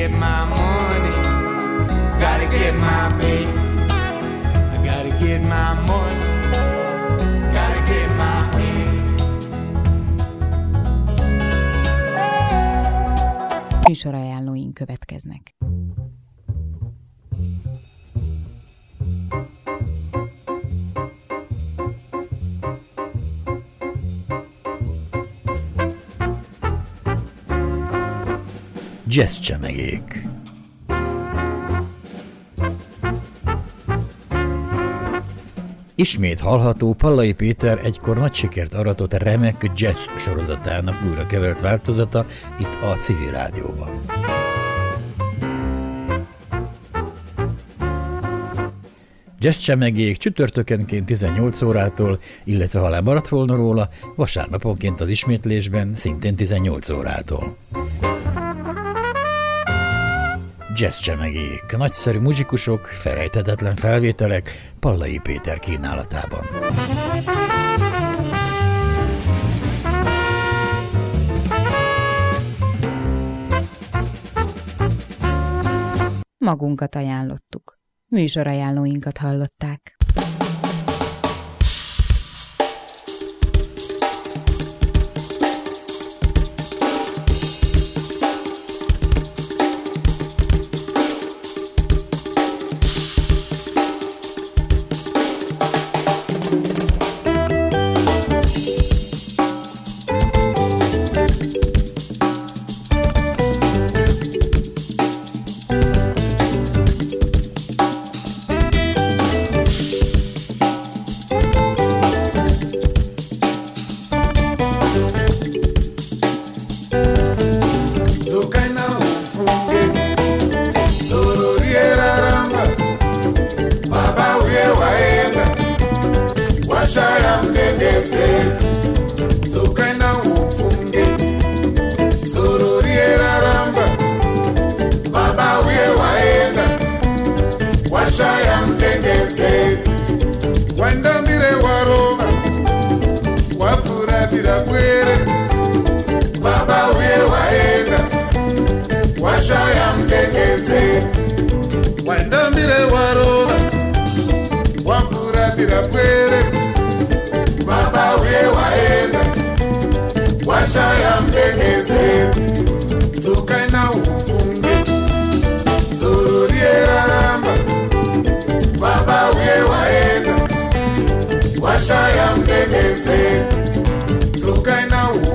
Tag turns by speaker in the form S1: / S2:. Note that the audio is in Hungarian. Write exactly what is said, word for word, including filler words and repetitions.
S1: get my money, gotta get my pay. I gotta get my money, gotta get my pay.
S2: Műsorajánlóink következnek.
S3: Jazz csemegék. Ismét hallható Pallai Péter egykor nagy sikert aratott remek jazz sorozatának újra kevert változata itt a Civil Rádióban. Jazz csemegék csütörtökenként tizennyolc órától, illetve ha lemaradt volna róla, vasárnaponként az ismétlésben szintén tizennyolc órától. Jazz csemegék, nagyszerű muzsikusok, felejthetetlen felvételek Pallai Péter kínálatában.
S2: Magunkat ajánlottuk. Műsorajánlóinkat hallották.
S4: Shaya mdegeze